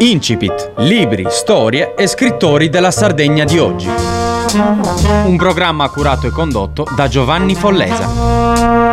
Incipit, libri, storie e scrittori della Sardegna di oggi. Un programma curato e condotto da Giovanni Follesa.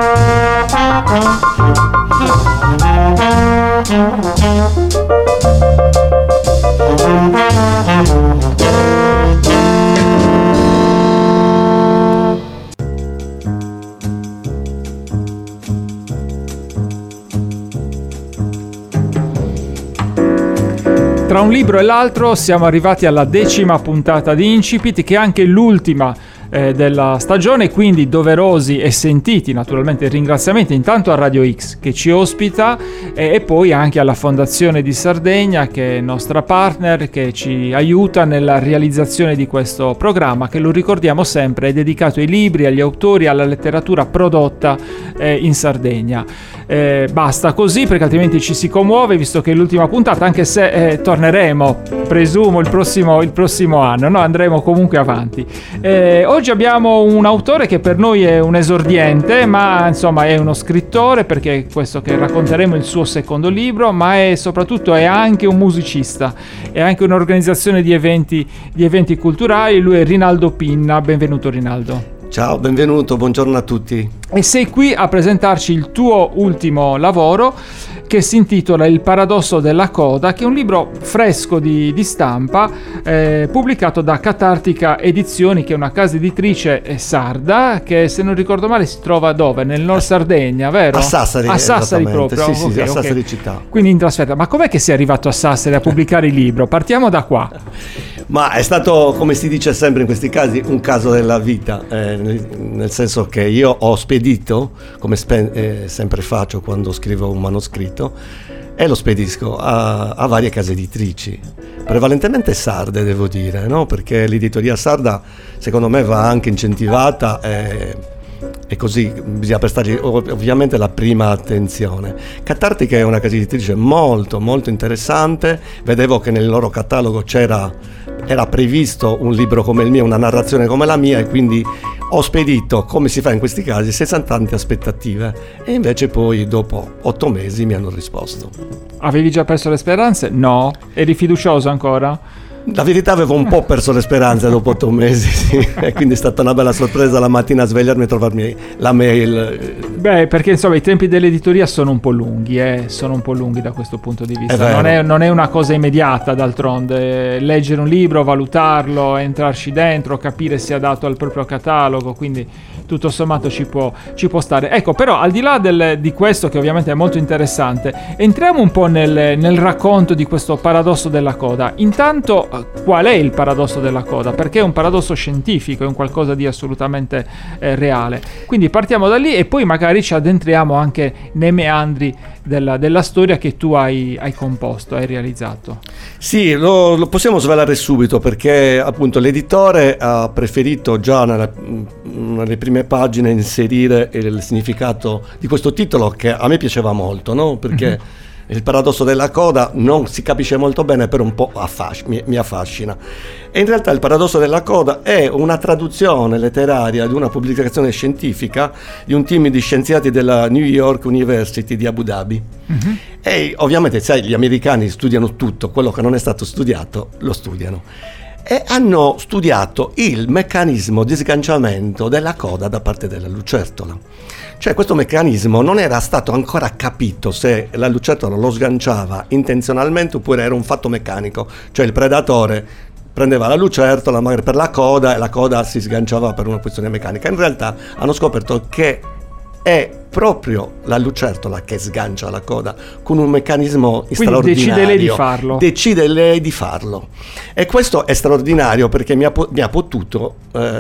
Tra un libro e l'altro siamo arrivati alla 10ª puntata di Incipit, che è anche l'ultima della stagione, quindi doverosi e sentiti naturalmente ringraziamenti intanto a Radio X che ci ospita e poi anche alla Fondazione di Sardegna, che è nostra partner, che ci aiuta nella realizzazione di questo programma, che lo ricordiamo sempre è dedicato ai libri, agli autori, alla letteratura prodotta in Sardegna. Basta così, perché altrimenti ci si commuove, visto che è l'ultima puntata, anche se torneremo, presumo, il prossimo anno, no? Andremo comunque avanti. Oggi abbiamo un autore che per noi è un esordiente, ma insomma è uno scrittore, perché questo che racconteremo è il suo secondo libro, ma soprattutto è anche un musicista, è anche un'organizzazione di eventi culturali. Lui è Rinaldo Pinna. Benvenuto Rinaldo. Ciao, benvenuto, buongiorno a tutti. E sei qui a presentarci il tuo ultimo lavoro, che si intitola Il paradosso della coda, che è un libro fresco di stampa, pubblicato da Catartica Edizioni, che è una casa editrice sarda, che se non ricordo male si trova dove? Nel Nord Sardegna, vero? A Sassari. A Sassari proprio? Sì, okay, a Sassari città. Quindi in trasferta. Ma com'è che sei arrivato a Sassari a pubblicare il libro? Partiamo da qua. Ma è stato, come si dice sempre in questi casi, un caso della vita, nel senso che io ho spedito, come sempre faccio quando scrivo un manoscritto, e lo spedisco a varie case editrici, prevalentemente sarde, devo dire, no? Perché l'editoria sarda secondo me va anche incentivata e così bisogna prestargli ovviamente la prima attenzione. Catartica è una casa editrice molto molto interessante. Vedevo che nel loro catalogo era previsto un libro come il mio, una narrazione come la mia, e quindi ho spedito, come si fa in questi casi, senza tante aspettative, e invece poi dopo 8 mesi mi hanno risposto. Avevi già perso le speranze? No? Eri fiducioso ancora? La verità, avevo un po' perso le speranze dopo 8 mesi, sì. E quindi è stata una bella sorpresa la mattina a svegliarmi e trovarmi la mail. Beh, perché insomma i tempi dell'editoria sono un po' lunghi da questo punto di vista. Non è una cosa immediata, d'altronde. Leggere un libro, valutarlo, entrarci dentro, capire se è adatto al proprio catalogo, quindi tutto sommato ci può stare. Ecco, però al di là di questo, che ovviamente è molto interessante, entriamo un po' nel racconto di questo paradosso della coda. Intanto, qual è il paradosso della coda? Perché è un paradosso scientifico, è un qualcosa di assolutamente reale. Quindi partiamo da lì e poi magari ci addentriamo anche nei meandri della storia che tu hai composto, hai realizzato. Sì, lo possiamo svelare subito, perché appunto l'editore ha preferito già nelle prime pagine inserire il significato di questo titolo, che a me piaceva molto, no? Perché il paradosso della coda non si capisce molto bene, però un po' mi affascina. E in realtà il paradosso della coda è una traduzione letteraria di una pubblicazione scientifica di un team di scienziati della New York University di Abu Dhabi. E ovviamente, sai, gli americani studiano tutto, quello che non è stato studiato lo studiano. E hanno studiato il meccanismo di sganciamento della coda da parte della lucertola. Cioè, questo meccanismo non era stato ancora capito se la lucertola lo sganciava intenzionalmente oppure era un fatto meccanico, cioè il predatore prendeva la lucertola magari per la coda e la coda si sganciava per una questione meccanica. In realtà hanno scoperto che è proprio la lucertola che sgancia la coda con un meccanismo straordinario. Quindi decide lei di farlo. E questo è straordinario, perché mi ha potuto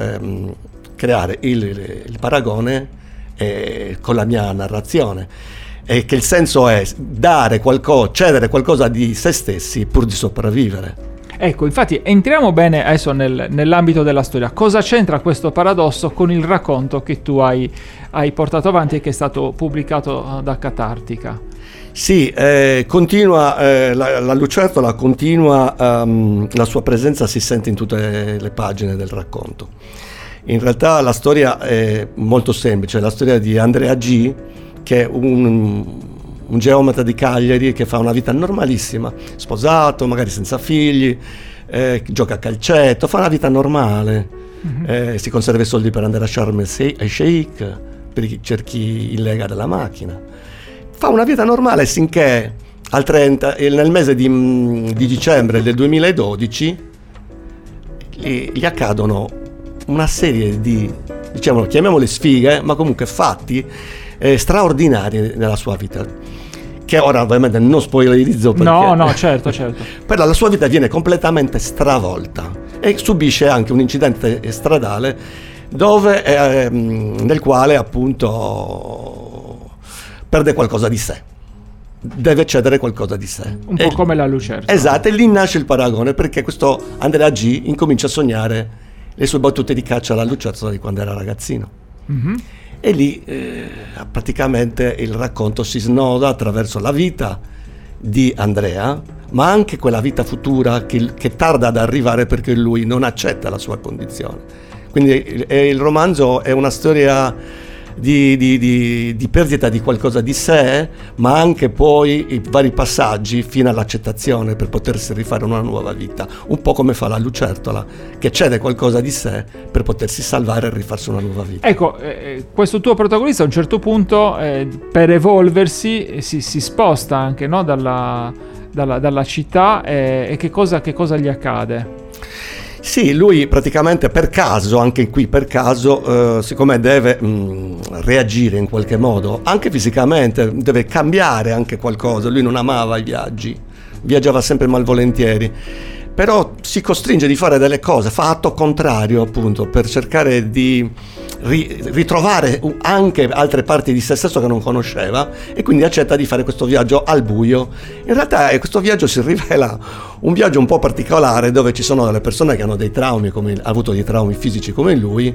creare il paragone con la mia narrazione, e che il senso è cedere qualcosa di se stessi pur di sopravvivere. Ecco, infatti entriamo bene adesso nell'ambito della storia. Cosa c'entra questo paradosso con il racconto che tu hai portato avanti e che è stato pubblicato da Catartica? Sì, continua, la lucertola continua, la sua presenza si sente in tutte le pagine del racconto. In realtà la storia è molto semplice, è la storia di Andrea G., che è un un geometra di Cagliari che fa una vita normalissima, sposato, magari senza figli, gioca a calcetto, fa una vita normale, si conserva i soldi per andare a Sharm el Sheikh, per i cerchi illegali della macchina. Fa una vita normale finché nel mese di dicembre del 2012 gli accadono una serie di, diciamo, chiamiamole sfighe, ma comunque fatti straordinari nella sua vita, che ora ovviamente non spoilerizzo perché no, certo. però la sua vita viene completamente stravolta e subisce anche un incidente stradale nel quale appunto perde qualcosa di sé, deve cedere qualcosa di sé, un po' come la Lucertola. Esatto, e lì nasce il paragone, perché questo Andrea G incomincia a sognare le sue battute di caccia alla Lucertola di quando era ragazzino. E lì praticamente il racconto si snoda attraverso la vita di Andrea, ma anche quella vita futura che tarda ad arrivare perché lui non accetta la sua condizione. Quindi il romanzo è una storia di perdita di qualcosa di sé, ma anche poi i vari passaggi fino all'accettazione per potersi rifare una nuova vita, un po' come fa la Lucertola, che cede qualcosa di sé per potersi salvare e rifarsi una nuova vita. Ecco, questo tuo protagonista a un certo punto per evolversi si sposta anche, no, dalla città, e che cosa gli accade? Sì, lui praticamente per caso, anche qui per caso, siccome deve reagire in qualche modo, anche fisicamente, deve cambiare anche qualcosa. Lui non amava i viaggi, viaggiava sempre malvolentieri, però si costringe di fare delle cose, fa atto contrario appunto per cercare di ritrovare anche altre parti di se stesso che non conosceva, e quindi accetta di fare questo viaggio al buio. In realtà questo viaggio si rivela un viaggio un po' particolare, dove ci sono delle persone che hanno dei traumi, ha avuto dei traumi fisici come lui,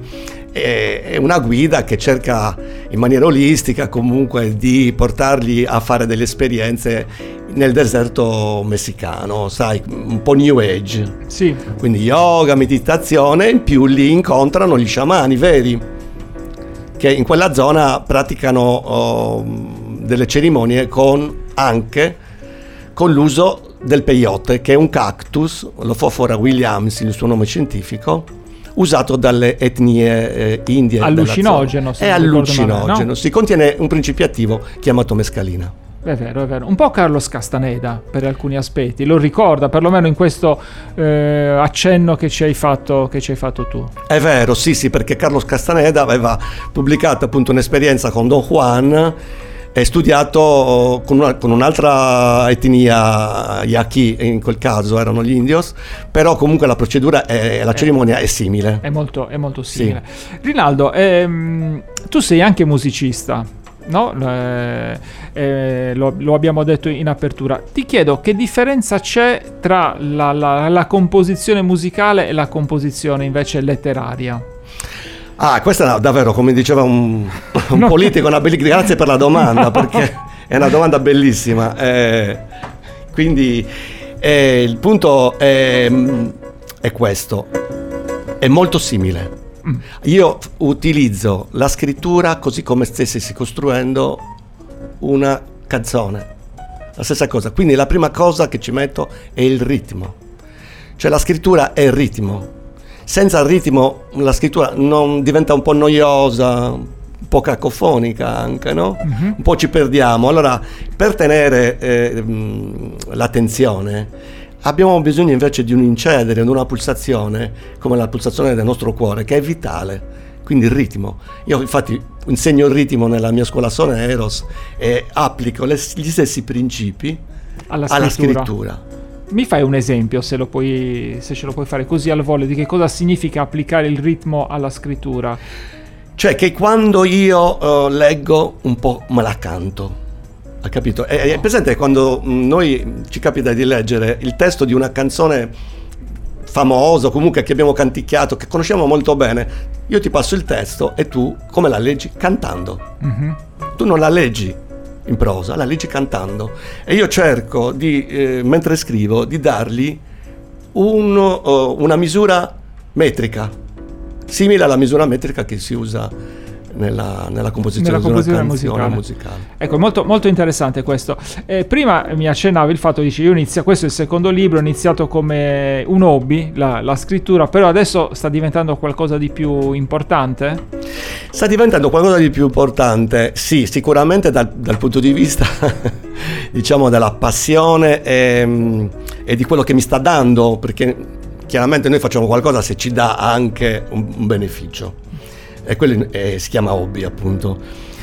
e una guida che cerca in maniera olistica comunque di portarli a fare delle esperienze nel deserto messicano, sai, un po' New Age. Sì. Quindi yoga, meditazione, in più lì incontrano gli sciamani veri, che in quella zona praticano delle cerimonie anche con l'uso del peyote, che è un cactus, Lophophora williamsi, il suo nome scientifico, usato dalle etnie indie. Allucinogeno. È allucinogeno, no? Si contiene un principio attivo chiamato mescalina. È vero. Un po' Carlos Castaneda per alcuni aspetti, lo ricorda perlomeno in questo accenno che ci hai fatto tu. È vero, sì, perché Carlos Castaneda aveva pubblicato appunto un'esperienza con Don Juan e studiato con un'altra etnia, yaqui, in quel caso erano gli indios, però comunque la procedura la cerimonia è simile. È molto simile. Sì. Rinaldo, tu sei anche musicista, no? Lo abbiamo detto in apertura. Ti chiedo che differenza c'è tra la composizione musicale e la composizione invece letteraria? Questa è davvero, come diceva un politico, grazie per la domanda, perché è una domanda bellissima. Quindi il punto è questo, è molto simile. Io utilizzo la scrittura così come stessi costruendo una canzone, la stessa cosa. Quindi la prima cosa che ci metto è il ritmo, cioè la scrittura è il ritmo. Senza il ritmo la scrittura non diventa un po' noiosa, un po' cacofonica anche, no? Un po' ci perdiamo. Allora, per tenere l'attenzione abbiamo bisogno invece di un incedere, di una pulsazione come la pulsazione del nostro cuore, che è vitale. Quindi il ritmo. Io infatti insegno il ritmo nella mia scuola Soneros e applico gli stessi principi alla scrittura. Mi fai un esempio, se ce lo puoi fare così al volo, di che cosa significa applicare il ritmo alla scrittura? Cioè che quando io leggo un po' me la canto, hai capito? È presente quando noi ci capita di leggere il testo di una canzone famosa, comunque che abbiamo canticchiato, che conosciamo molto bene, io ti passo il testo e tu come la leggi? Cantando. Tu non la leggi in prosa, la leggi cantando, e io cerco di mentre scrivo di dargli una misura metrica simile alla misura metrica che si usa nella composizione di una canzone musicale. Ecco, molto, molto interessante questo. Prima mi accennavi il fatto, dici, questo è il secondo libro, ho iniziato come un hobby, la scrittura, però adesso sta diventando qualcosa di più importante? Sta diventando qualcosa di più importante, sì, sicuramente dal punto di vista diciamo della passione e di quello che mi sta dando, perché chiaramente noi facciamo qualcosa se ci dà anche un beneficio, e quello si chiama hobby, appunto.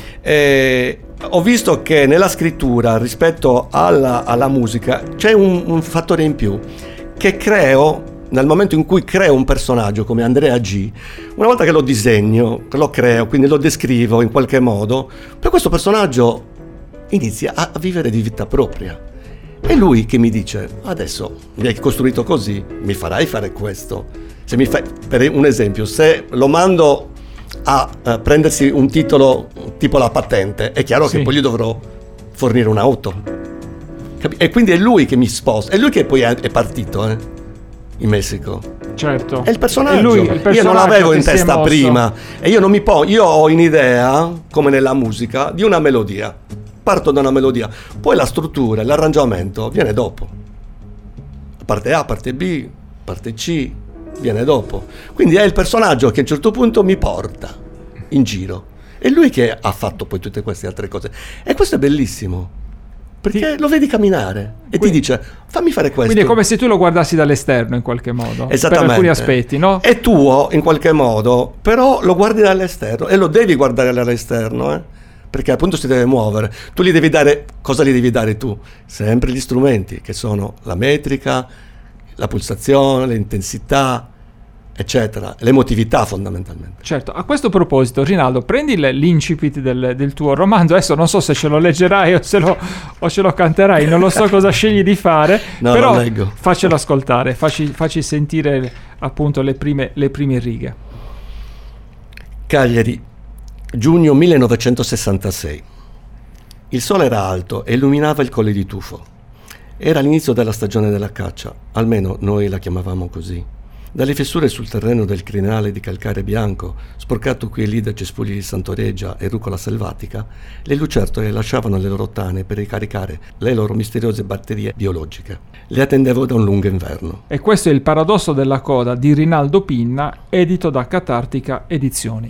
Ho visto che nella scrittura rispetto alla musica c'è un fattore in più, che creo nel momento in cui creo un personaggio come Andrea G. Una volta che lo disegno, che lo creo, quindi lo descrivo in qualche modo, poi questo personaggio inizia a vivere di vita propria. È lui che mi dice: adesso mi hai costruito così, mi farai fare questo. Se mi fai, per un esempio, se lo mando a prendersi un titolo tipo la patente, è chiaro che poi gli dovrò fornire un'auto. E quindi è lui che mi sposta, è lui che poi è partito in Messico. Certo. È il personaggio. È lui, il personaggio. Io non l'avevo in testa prima, e io non mi io ho un'idea, come nella musica, di una melodia. Parto da una melodia, poi la struttura, l'arrangiamento viene dopo. Parte A, parte B, parte C viene dopo. Quindi è il personaggio che a un certo punto mi porta in giro. È lui che ha fatto poi tutte queste altre cose. E questo è bellissimo, perché lo vedi camminare e ti dice: fammi fare questo. Quindi è come se tu lo guardassi dall'esterno in qualche modo. Esattamente. Per alcuni aspetti, no? È tuo in qualche modo, però lo guardi dall'esterno, e lo devi guardare dall'esterno, perché appunto si deve muovere. Tu gli devi dare, cosa gli devi dare tu? Sempre gli strumenti, che sono la metrica, la pulsazione, l'intensità, eccetera, l'emotività fondamentalmente. Certo. A questo proposito, Rinaldo, prendi l'incipit del tuo romanzo. Adesso non so se ce lo leggerai o ce lo canterai, non lo so cosa scegli di fare, no, però lo leggo. Faccelo ascoltare, facci sentire appunto le prime righe. Cagliari, giugno 1966. Il sole era alto e illuminava il Colle di Tufo. Era l'inizio della stagione della caccia, almeno noi la chiamavamo così. Dalle fessure sul terreno del crinale di calcare bianco, sporcato qui e lì da cespugli di santoreggia e rucola selvatica, le lucertole lasciavano le loro tane per ricaricare le loro misteriose batterie biologiche. Le attendevo da un lungo inverno. E questo è il paradosso della coda di Rinaldo Pinna, edito da Catartica Edizioni.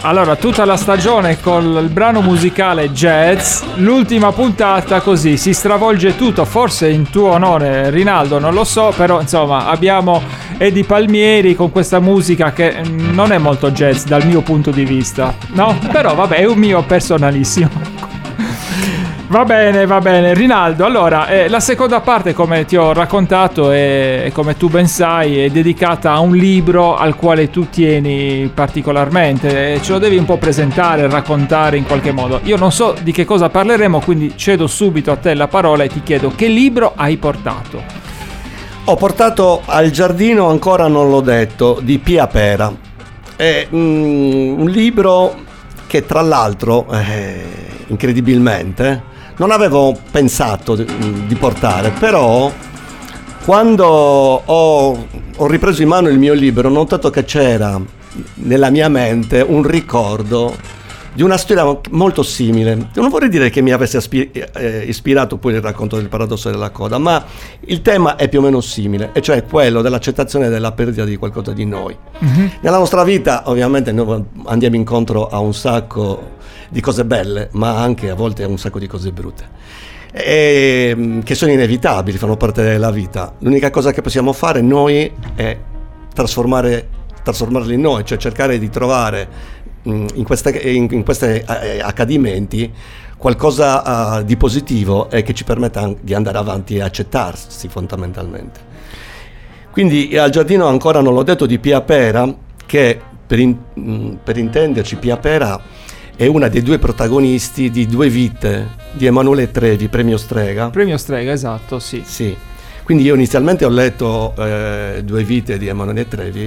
Allora, tutta la stagione con il brano musicale jazz, l'ultima puntata così si stravolge tutto, forse in tuo onore Rinaldo, non lo so, però insomma abbiamo Eddie Palmieri con questa musica che non è molto jazz dal mio punto di vista, no? Però vabbè, è un mio personalissimo. Va bene, Rinaldo. Allora, la seconda parte, come ti ho raccontato e come tu ben sai, è dedicata a un libro al quale tu tieni particolarmente. Ce lo devi un po' presentare, raccontare in qualche modo. Io non so di che cosa parleremo, quindi cedo subito a te la parola e ti chiedo che libro hai portato. Ho portato Al giardino ancora non l'ho detto, di Pia Pera. È un libro che tra l'altro, incredibilmente, non avevo pensato di portare, però quando ho ripreso in mano il mio libro ho notato che c'era nella mia mente un ricordo di una storia molto simile. Non vorrei dire che mi avesse ispirato poi il racconto del paradosso della coda, ma il tema è più o meno simile, e cioè quello dell'accettazione della perdita di qualcosa di noi. Mm-hmm. Nella nostra vita ovviamente noi andiamo incontro a un sacco di cose belle, ma anche a volte a un sacco di cose brutte, che sono inevitabili, fanno parte della vita. L'unica cosa che possiamo fare noi è trasformarle in noi, cioè cercare di trovare in questi accadimenti qualcosa di positivo e che ci permetta di andare avanti e accettarsi fondamentalmente. Quindi Al giardino ancora non l'ho detto, di Pia Pera, che per intenderci Pia Pera è una dei due protagonisti di Due vite di Emanuele Trevi, premio Strega. Premio Strega, esatto, sì. Sì. Quindi io inizialmente ho letto Due vite di Emanuele Trevi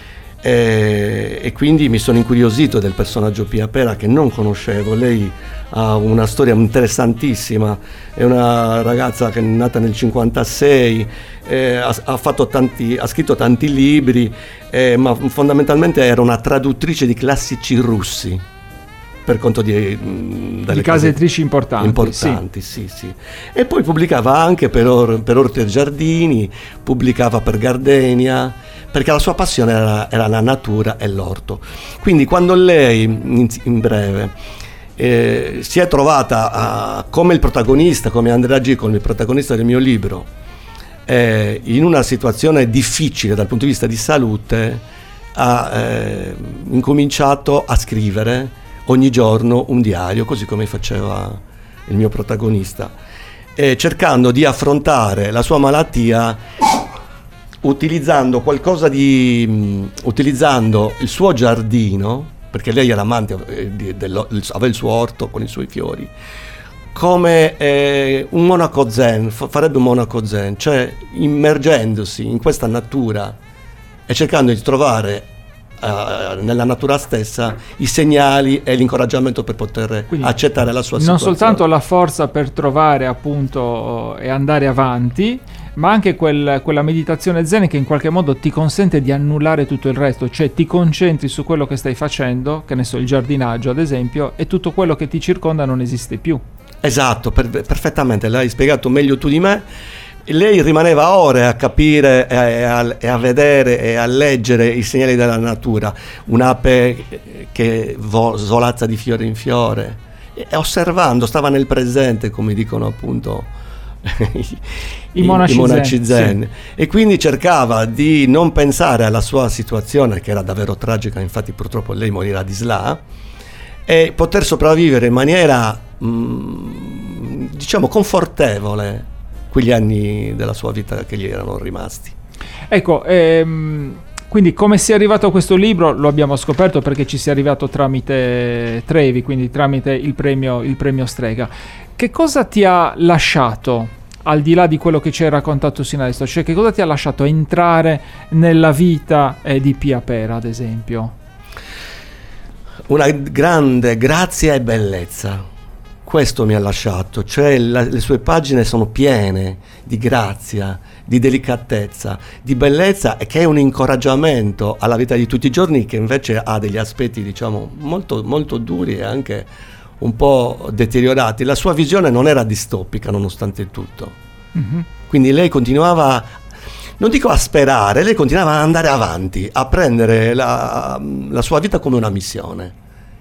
e quindi mi sono incuriosito del personaggio Pia Pera, che non conoscevo. Lei ha una storia interessantissima, è una ragazza che è nata nel 56, ha scritto tanti libri, ma fondamentalmente era una traduttrice di classici russi, per conto di case editrici importanti, sì. E poi pubblicava anche per Orti e Giardini, pubblicava per Gardenia, perché la sua passione era la natura e l'orto. Quindi quando lei, in breve, si è trovata come il protagonista, come Andrea Giccoli, il protagonista del mio libro, in una situazione difficile dal punto di vista di salute, ha incominciato a scrivere ogni giorno un diario, così come faceva il mio protagonista, cercando di affrontare la sua malattia utilizzando utilizzando il suo giardino, perché lei era amante, aveva il suo orto con i suoi fiori, come un monaco zen, farebbe un monaco zen, cioè immergendosi in questa natura e cercando di trovare nella natura stessa i segnali e l'incoraggiamento per poter accettare la sua situazione. Non soltanto la forza per trovare appunto e andare avanti, ma anche quella meditazione zen che in qualche modo ti consente di annullare tutto il resto, cioè ti concentri su quello che stai facendo, che ne so, il giardinaggio ad esempio, e tutto quello che ti circonda non esiste più. Esatto, perfettamente, l'hai spiegato meglio tu di me. Lei rimaneva ore a capire e a vedere e a leggere i segnali della natura, un'ape che svolazza di fiore in fiore, e osservando, stava nel presente, come dicono appunto i monaci zen. Sì. E quindi cercava di non pensare alla sua situazione, che era davvero tragica, infatti purtroppo lei morirà di SLA, e poter sopravvivere in maniera diciamo confortevole quegli anni della sua vita che gli erano rimasti. Ecco, quindi come si è arrivato a questo libro lo abbiamo scoperto perché ci si è arrivato tramite Trevi, quindi tramite il premio Strega. Che cosa ti ha lasciato, al di là di quello che ci hai raccontato sino adesso, cioè che cosa ti ha lasciato entrare nella vita di Pia Pera, ad esempio? Una grande grazia e bellezza. Questo mi ha lasciato, cioè le sue pagine sono piene di grazia, di delicatezza, di bellezza, e che è un incoraggiamento alla vita di tutti i giorni, che invece ha degli aspetti diciamo molto, molto duri e anche un po' deteriorati. La sua visione non era distopica nonostante tutto. Mm-hmm. Quindi lei continuava, non dico a sperare, lei continuava ad andare avanti, a prendere la sua vita come una missione.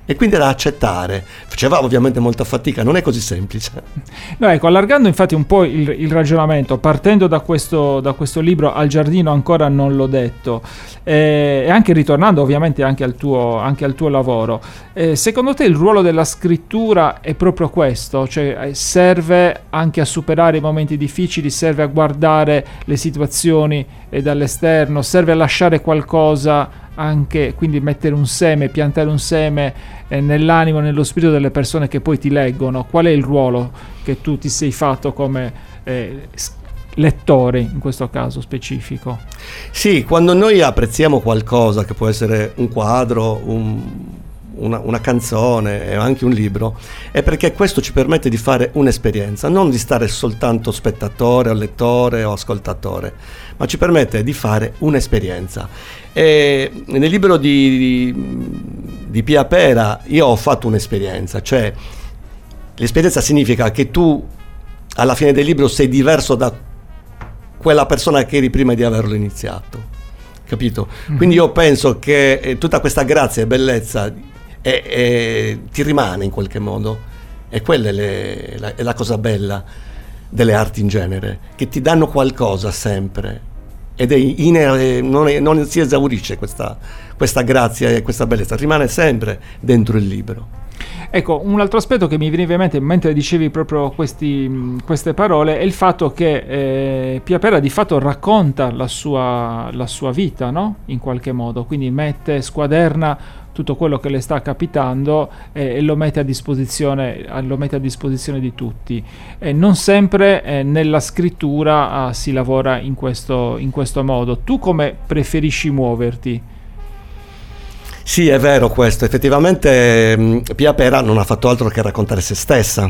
e quindi era accettare. Faceva ovviamente molta fatica, non è così semplice. No, ecco, allargando infatti un po' il ragionamento, partendo da questo libro Al giardino ancora non l'ho detto, e anche ritornando ovviamente anche al tuo lavoro, secondo te il ruolo della scrittura è proprio questo? Cioè serve anche a superare i momenti difficili, serve a guardare le situazioni dall'esterno, serve a lasciare qualcosa, anche quindi mettere un seme, piantare un seme nell'animo, nello spirito delle persone che poi ti leggono? Qual è il ruolo che tu ti sei fatto come lettore in questo caso specifico? Sì, quando noi apprezziamo qualcosa, che può essere un quadro, una canzone e anche un libro, è perché questo ci permette di fare un'esperienza, non di stare soltanto spettatore o lettore o ascoltatore, ma ci permette di fare un'esperienza. E nel libro di Pia Pera io ho fatto un'esperienza, cioè l'esperienza significa che tu alla fine del libro sei diverso da quella persona che eri prima di averlo iniziato, capito? Quindi io penso che tutta questa grazia e bellezza ti rimane in qualche modo, e quella è la cosa bella delle arti in genere, che ti danno qualcosa sempre, ed non si esaurisce questa grazia e questa bellezza, rimane sempre dentro il libro. Ecco, un altro aspetto che mi veniva in mente mentre dicevi proprio queste parole è il fatto che Pia Pera di fatto racconta la sua vita, no? In qualche modo, quindi squaderna tutto quello che le sta capitando e lo mette a disposizione di tutti. Non sempre nella scrittura si lavora in questo modo. Tu come preferisci muoverti? Sì, è vero questo. Effettivamente Pia Pera non ha fatto altro che raccontare se stessa.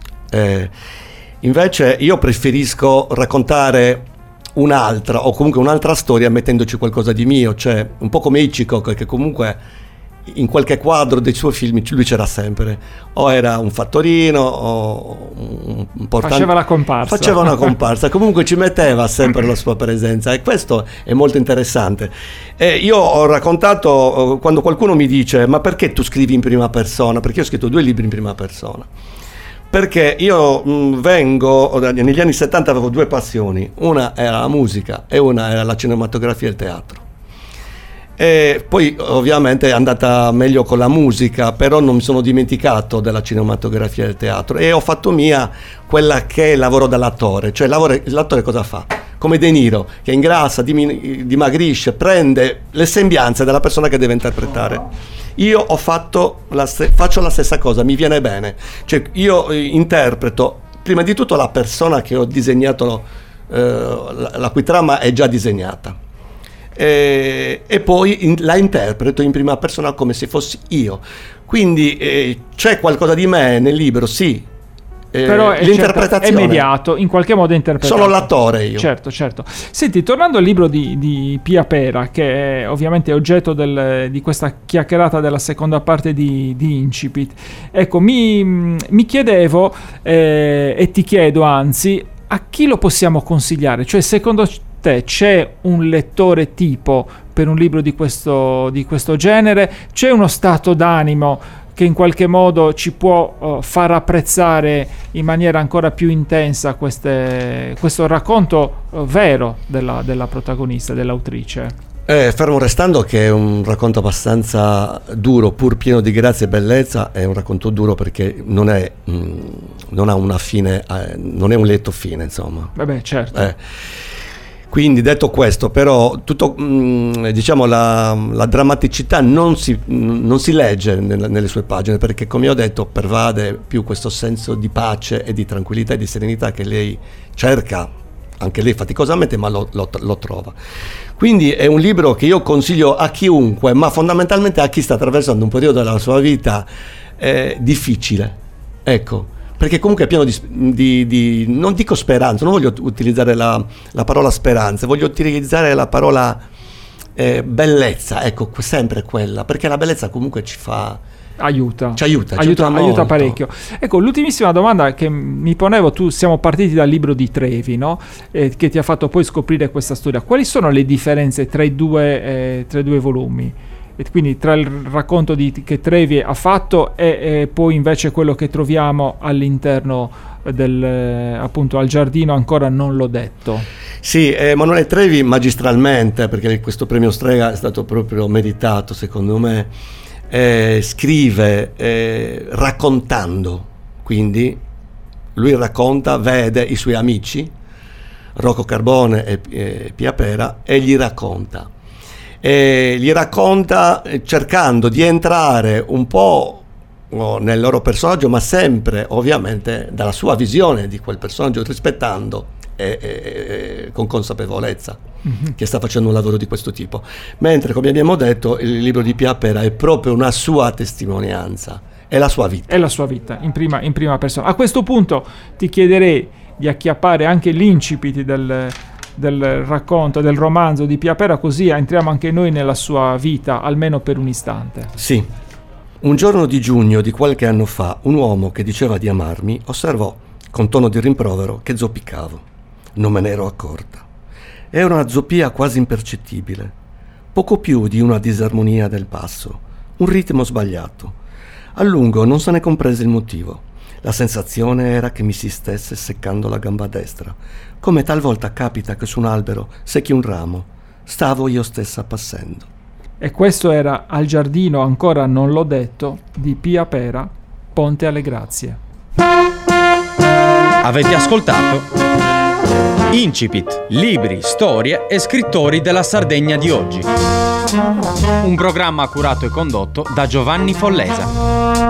Invece io preferisco raccontare un'altra, o comunque un'altra storia, mettendoci qualcosa di mio, cioè un po' come Hitchcock, che comunque in qualche quadro dei suoi film lui c'era sempre, o era un fattorino o un portante, faceva una comparsa, comunque ci metteva sempre la sua presenza, e questo è molto interessante. Io ho raccontato, quando qualcuno mi dice ma perché tu scrivi in prima persona, perché io ho scritto 2 libri in prima persona, perché io negli anni 70 avevo 2 passioni, una era la musica e una era la cinematografia e il teatro. E poi ovviamente è andata meglio con la musica, però non mi sono dimenticato della cinematografia e del teatro, e ho fatto mia quella che è il lavoro dell'attore. Cioè l'attore cosa fa? Come De Niro, che ingrassa, dimagrisce, prende le sembianze della persona che deve interpretare. Io faccio la stessa cosa, mi viene bene, cioè io interpreto prima di tutto la persona che ho disegnato, la cui trama è già disegnata, e poi la interpreto in prima persona come se fossi io. Quindi c'è qualcosa di me nel libro, sì, però è mediato, in qualche modo è interpretato. Sono l'attore io. Certo. Senti, tornando al libro di Pia Pera, che è ovviamente oggetto di questa chiacchierata della seconda parte di Incipit, ecco, mi chiedevo e ti chiedo anzi, a chi lo possiamo consigliare? Cioè, secondo te c'è un lettore tipo per un libro di questo genere? C'è uno stato d'animo che in qualche modo ci può far apprezzare in maniera ancora più intensa questo racconto vero della protagonista, dell'autrice? Fermo restando che è un racconto abbastanza duro, pur pieno di grazia e bellezza, è un racconto duro perché non ha una fine, non è un lieto fine, insomma. Vabbè, certo. Quindi, detto questo, però tutto, diciamo, la drammaticità non si legge nelle sue pagine, perché, come ho detto, pervade più questo senso di pace e di tranquillità e di serenità che lei cerca, anche lei faticosamente, ma lo trova. Quindi è un libro che io consiglio a chiunque, ma fondamentalmente a chi sta attraversando un periodo della sua vita difficile, ecco, perché comunque è pieno di non dico speranza, non voglio utilizzare la parola speranza, voglio utilizzare la parola bellezza, ecco, sempre quella, perché la bellezza comunque ci aiuta parecchio. Ecco, l'ultimissima domanda che mi ponevo, siamo partiti dal libro di Trevi, no? Che ti ha fatto poi scoprire questa storia. Quali sono le differenze tra i due volumi? e quindi tra il racconto che Trevi ha fatto e poi invece quello che troviamo all'interno appunto al giardino ancora non l'ho detto. Sì, Emanuele Trevi magistralmente, perché questo premio Strega è stato proprio meritato secondo me, scrive raccontando, quindi lui racconta, vede i suoi amici Rocco Carbone e Pia Pera e gli racconta cercando di entrare un po' nel loro personaggio, ma sempre ovviamente dalla sua visione di quel personaggio, rispettando e con consapevolezza che sta facendo un lavoro di questo tipo, mentre come abbiamo detto il libro di Pia Pera è proprio una sua testimonianza, è la sua vita in prima persona. A questo punto ti chiederei di acchiappare anche l'incipit del racconto, del romanzo di Pia Pera, così entriamo anche noi nella sua vita, almeno per un istante. Sì. Un giorno di giugno di qualche anno fa, un uomo che diceva di amarmi osservò con tono di rimprovero che zoppicavo. Non me ne ero accorta. Era una zoppia quasi impercettibile, poco più di una disarmonia del passo, un ritmo sbagliato. A lungo non se ne comprese il motivo. La sensazione era che mi si stesse seccando la gamba destra, come talvolta capita che su un albero secchi un ramo. Stavo io stessa passando. E questo era Al giardino ancora non l'ho detto di Pia Pera, Ponte alle Grazie. Avete ascoltato Incipit, libri, storie e scrittori della Sardegna di oggi. Un programma curato e condotto da Giovanni Follesa.